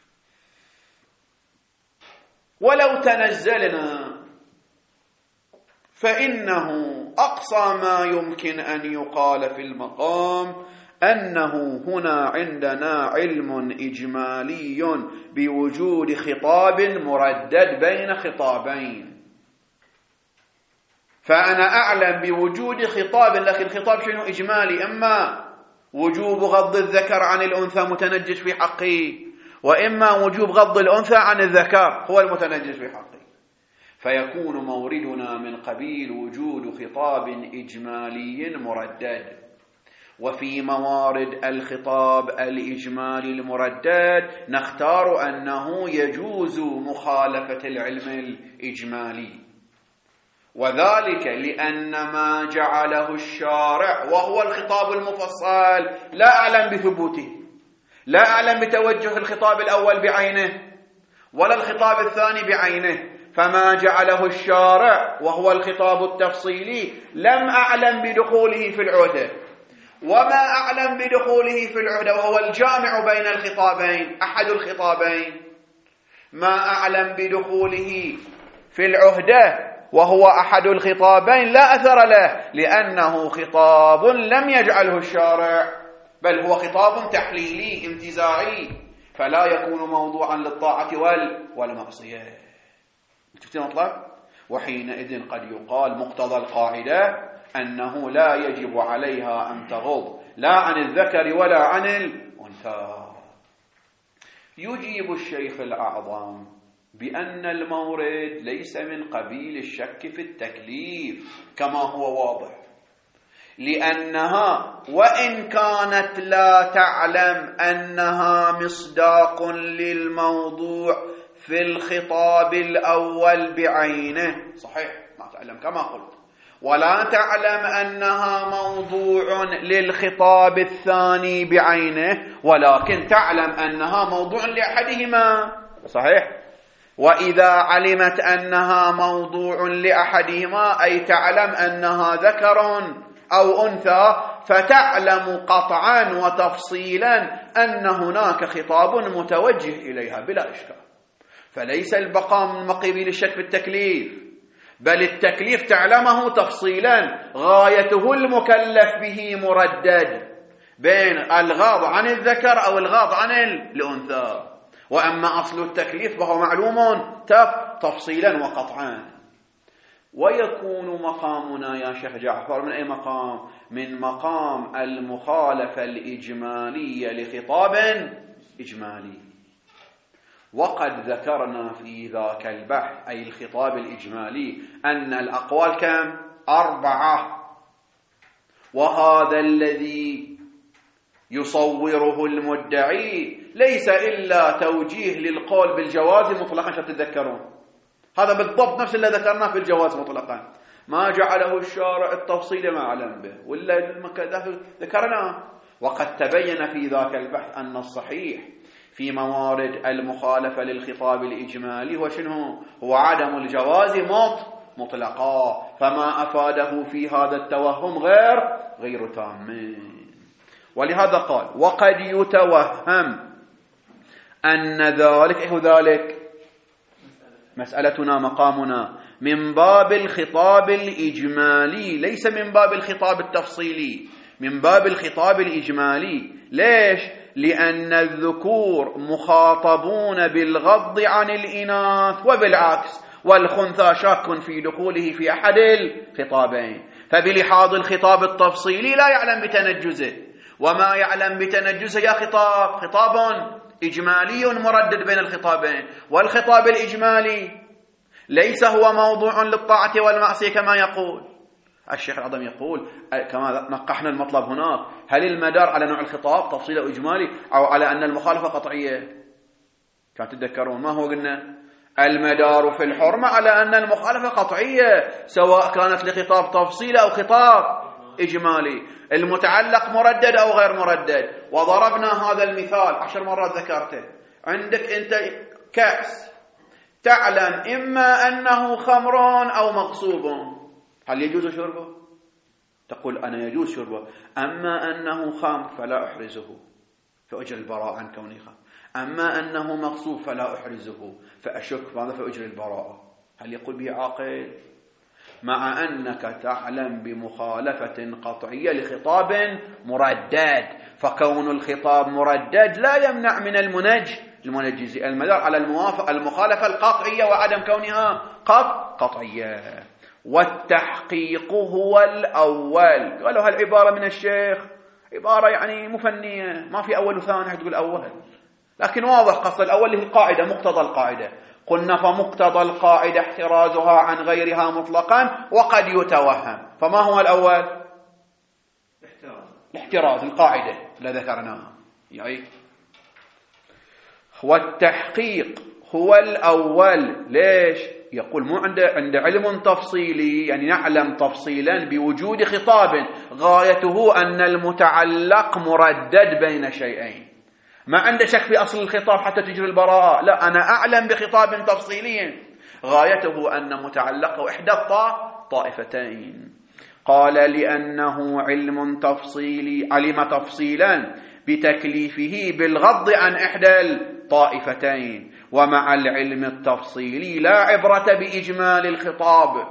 ولو تنزلنا فإنه أقصى ما يمكن أن يقال في المقام أنه هنا عندنا علم إجمالي بوجود خطاب مردد بين خطابين. فأنا أعلم بوجود خطاب، لكن خطاب شنو؟ إجمالي، إما وجوب غض الذكر عن الأنثى متنجس في حقه، وإما وجوب غض الأنثى عن الذكر هو المتنجس في حقه. فيكون موردنا من قبيل وجود خطاب إجمالي مردد. وفي موارد الخطاب الإجمالي المردد نختار أنه يجوز مخالفة العلم الإجمالي، وذلك لأن ما جعله الشارع وهو الخطاب المفصل لا أعلم بثبوته، لا أعلم بتوجه الخطاب الأول بعينه ولا الخطاب الثاني بعينه، فما جعله الشارع وهو الخطاب التفصيلي لم أعلم بدخوله في العهدة، وما أعلم بدخوله في العهدة وهو الجامع بين الخطابين أحد الخطابين، ما أعلم بدخوله في العهدة وهو أحد الخطابين لا أثر له، لأنه خطاب لم يجعله الشارع، بل هو خطاب تحليلي انتزاعي، فلا يكون موضوعا للطاعة والمعصية. شفتي المطلب؟ وحينئذ قد يقال مقتضى القاعدة أنه لا يجب عليها أن تغض لا عن الذكر ولا عن الأنثى. يجيب الشيخ الأعظم بأن المورد ليس من قبيل الشك في التكليف كما هو واضح، لأنها وإن كانت لا تعلم أنها مصداق للموضوع في الخطاب الأول بعينه، صحيح ما تعلم كما قلت، ولا تعلم أنها موضوع للخطاب الثاني بعينه، ولكن تعلم أنها موضوع لأحدهما، صحيح. وإذا علمت أنها موضوع لأحدهما أي تعلم أنها ذكر أو أنثى، فتعلم قطعا وتفصيلا أن هناك خطاب متوجه إليها بلا إشكال. فليس البقاء من قبيل الشك في التكليف، بل التكليف تعلمه تفصيلا، غايته المكلف به مردد بين الغاض عن الذكر أو الغاض عن الأنثى، وأما أصل التكليف فهو معلوم تفصيلا وقطعا. ويكون مقامنا يا شيخ جعفر من أي مقام؟ من مقام المخالفة الإجمالية لخطاب إجمالي. وقد ذكرنا في ذاك البحث أي الخطاب الإجمالي أن الأقوال كم؟ أربعة، وهذا الذي يصوره المدعي ليس إلا توجيه للقول بالجواز مطلقا، عشان تتذكرون هذا بالضبط نفس اللي ذكرناه في الجواز مطلقا، ما جعله الشارع التفصيل ما علم به ولا ذكرناه. وقد تبين في ذاك البحث أن الصحيح في موارد المخالفة للخطاب الإجمالي هو شنو؟ هو عدم الجواز مطلقا، فما أفاده في هذا التوهم غير غير تام. ولهذا قال وقد يتوهم أن ذلك إيه ذلك؟ مسألتنا مقامنا من باب الخطاب الإجمالي ليس من باب الخطاب التفصيلي، من باب الخطاب الإجمالي. ليش؟ لأن الذكور مخاطبون بالغض عن الإناث وبالعكس، والخنثى شاك في دخوله في أحد الخطابين، فبلحاظ الخطاب التفصيلي لا يعلم بتنجزه، وما يعلم بتنجزه يا خطاب خطاب إجمالي مردد بين الخطابين، والخطاب الإجمالي ليس هو موضوع للطاعة والمعصية كما يقول الشيخ العظم. يقول كما نقحنا المطلب هناك، هل المدار على نوع الخطاب تفصيل أو إجمالي أو على أن المخالفة قطعية؟ كانت تتذكرون ما هو قلنا؟ المدار في الحرمة على أن المخالفة قطعية سواء كانت لخطاب تفصيل أو خطاب إجمالي، المتعلق مردد أو غير مردد. وضربنا هذا المثال عشر مرات ذكرته. عندك أنت كأس تعلم إما أنه خمر أو مغصوب، هل يجوز شربه؟ تقول أنا يجوز شربه، أما أنه خمر فلا أحرزه فأجري البراءة عن كونه خمر، أما أنه مغصوب فلا أحرزه فأشك ماذا فأجري البراءة. هل يقول به عاقل؟ مع أنك تعلم بمخالفة قطعية لخطاب مردد، فكون الخطاب مردد لا يمنع من المنج المنجز المدار على الموافق المخالفة القطعية وعدم كونها قط قطعية. والتحقيق هو الأول. قالوا هالعبارة من الشيخ عبارة يعني مفنية، ما في أول وثاني تقول أول، لكن واضح قصد الأول اللي هي القاعدة، مقتضى القاعدة. قلنا فمقتضى القاعدة احترازها عن غيرها مطلقا وقد يتوهم. فما هو الأول؟ الاحتراز، القاعدة اللي ذكرناها يعني. والتحقيق هو الأول. ليش؟ يقول مو عنده عنده علم تفصيلي، يعني نعلم تفصيلا بوجود خطاب غايته أن المتعلق مردد بين شيئين. ما عنده شك في أصل الخطاب حتى تجري البراءة، لا، أنا أعلم بخطاب تفصيلي غايته أن متعلقه إحدى الطائفتين. قال لأنه علم تفصيلي، علم تفصيلا بتكليفه بالغض عن إحدى الطائفتين. ومع العلم التفصيلي لا عبرة بإجمال الخطاب.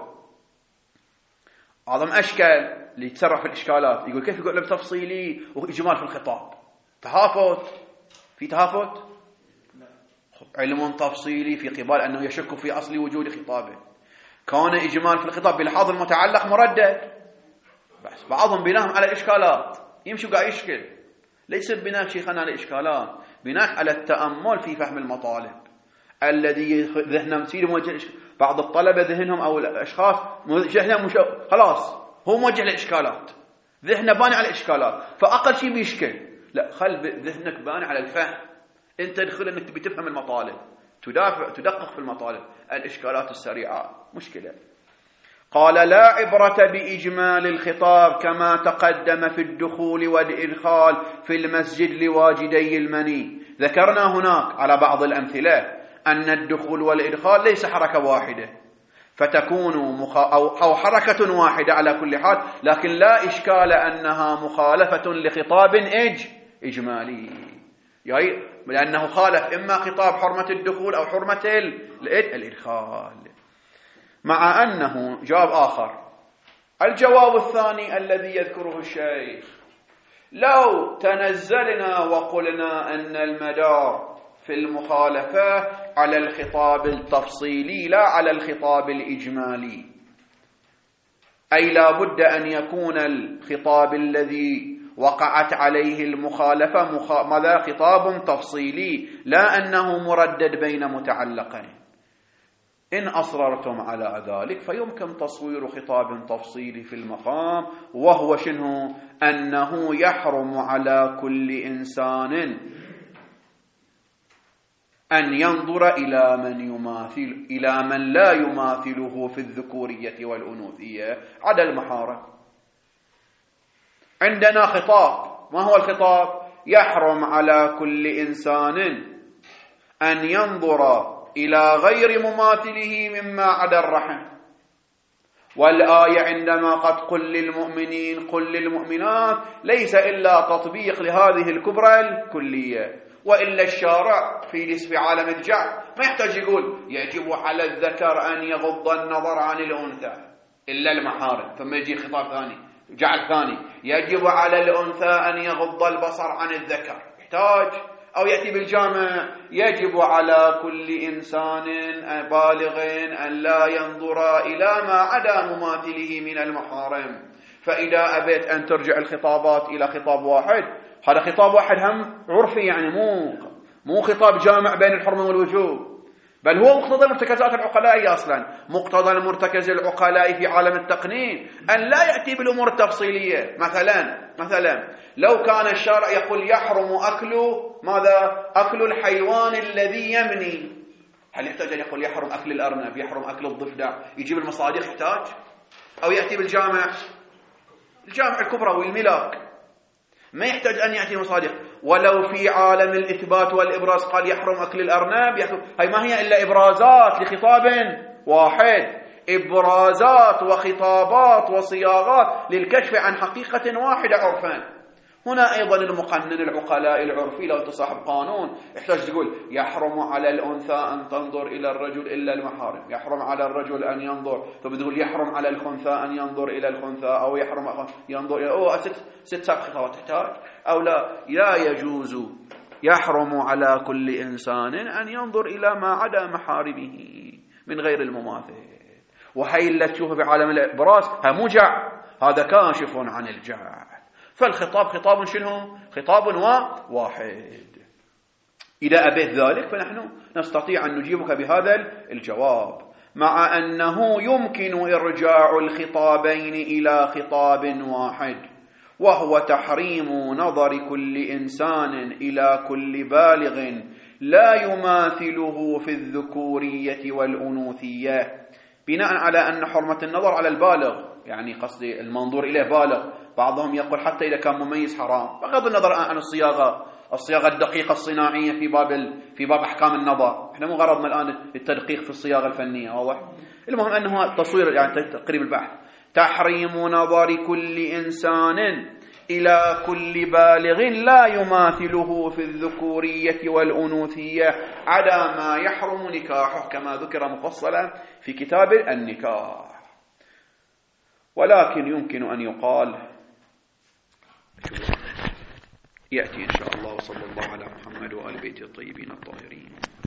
أعظم أشكال اللي يتسرع في الإشكالات، يقول كيف يقول علم تفصيلي وإجمال في الخطاب؟ تهافت، في تهافت. علم تفصيلي في قبال أنه يشك في أصل وجود خطابه، كان إجمال في الخطاب بلحاظ المتعلق مردد. بس بعضهم بناهم على الإشكالات، يمشوا قاعد يشكل، ليس بناء شيخنا على الإشكالات، بناء على التأمل في فهم المطالب الذي ذهنهم مسير موجه. بعض الطلبة ذهنهم أو الأشخاص ذهنهم مش... خلاص هو موجه للإشكالات، ذهنه باني على الإشكالات، فأقل شيء بيشكل. لا، خل ذهنك باني على الفهم. أنت تدخل أنك تبي تفهم المطالب، تدافع تدقق في المطالب. الإشكالات السريعة مشكلة. قال لا عبرة بإجمال الخطاب كما تقدم في الدخول والإدخال في المسجد لواجدي المني. ذكرنا هناك على بعض الأمثلة أن الدخول والإدخال ليس حركة واحدة، فتكون مخ... أو... أو حركة واحدة على كل حال، لكن لا إشكال أنها مخالفة لخطاب إج... إجمالي، يعني لأنه خالف إما خطاب حرمة الدخول أو حرمة الإدخال. مع أنه جواب آخر، الجواب الثاني الذي يذكره الشيخ، لو تنزلنا وقلنا أن المدار في المخالفة على الخطاب التفصيلي لا على الخطاب الإجمالي، أي لا بد أن يكون الخطاب الذي وقعت عليه المخالفة مخ... ماذا خطاب تفصيلي لا أنه مردد بين متعلقين. إن أصررتم على ذلك فيمكن تصوير خطاب تفصيلي في المقام، وهو شنو؟ أنه يحرم على كل إنسان أن ينظر إلى من يماثل إلى من لا يماثله في الذكورية والأنوثية عدا المحارم. عندنا خطاب، ما هو الخطاب؟ يحرم على كل إنسان أن ينظر إلى غير مماثله مما عدا الرحم. والآية عندما قد قل للمؤمنين قل للمؤمنات ليس إلا تطبيق لهذه الكبرى الكلية، وإلا الشارع في نسب عالم الجعل ما يحتاج يقول يجب على الذكر أن يغض النظر عن الأنثى إلا المحارم، ثم يجي خطاب ثاني جعل ثاني يجب على الأنثى أن يغض البصر عن الذكر، يحتاج أو يأتي بالجامع يجب على كل إنسان بالغ أن لا ينظر إلى ما عدا مماثله من المحارم. فإذا أبيت أن ترجع الخطابات إلى خطاب واحد، هذا خطاب واحد هم عرفي، يعني مو مو خطاب جامع بين الحرمة والوجوب، بل هو مقتضى المرتكزات العقلائية. أصلا مقتضى المرتكز العقلائي في عالم التقنين أن لا يأتي بالأمور التفصيلية. مثلا مثلا لو كان الشارع يقول يحرم أكل ماذا؟ أكل الحيوان الذي يمني، هل يحتاج أن يقول يحرم أكل الأرنب، يحرم أكل الضفدع، يجيب المصادر؟ يحتاج أو يأتي بالجامع الجامع الكبرى والملاك، ما يحتاج أن يأتي مصادر. ولو في عالم الإثبات والإبراز قال يحرم أكل الأرنب، يحرم. هاي ما هي إلا إبرازات لخطاب واحد، إبرازات وخطابات وصياغات للكشف عن حقيقة واحدة عرفا. هنا أيضا المقنن العقلاء العرفي لو تصاحب قانون يحتاج تقول يحرم على الأنثى أن تنظر إلى الرجل إلا المحارم، يحرم على الرجل أن ينظر، ثم تقول يحرم على الخنثى أن ينظر إلى الخنثى، أو يحرم ينظر إلى أوه ست ست سبع خطوات تحتاج أو لا. لا يجوز يحرم على كل إنسان أن ينظر إلى ما عدا محارمه من غير المماثل. وهي اللي تشوفه في عالم الإبراز ها مو جعل، هذا كاشف عن الجعل. فالخطاب خطاب شنو؟ خطاب واحد. إذا أبيت ذلك فنحن نستطيع أن نجيبك بهذا الجواب، مع أنه يمكن إرجاع الخطابين إلى خطاب واحد، وهو تحريم نظر كل إنسان إلى كل بالغ لا يماثله في الذكورية والأنوثية، بناء على أن حرمة النظر على البالغ، يعني قصدي المنظور إليه بالغ. بعضهم يقول حتى إذا كان مميز حرام، بغض النظر عن الصياغة الصياغة الدقيقة الصناعية في باب في باب أحكام النظر. إحنا مو غرضنا الآن التدقيق في الصياغة الفنية، واضح؟ المهم أنه تصوير يعني تقريب البحث. تحريم نظر كل إنسان إلى كل بالغ لا يماثله في الذكورية والأنوثية على ما يحرم نكاحه، كما ذكر مفصلا في كتاب النكاح. ولكن يمكن أن يقال، يأتي إن شاء الله. وصلى الله على محمد وآل بيته الطيبين الطاهرين.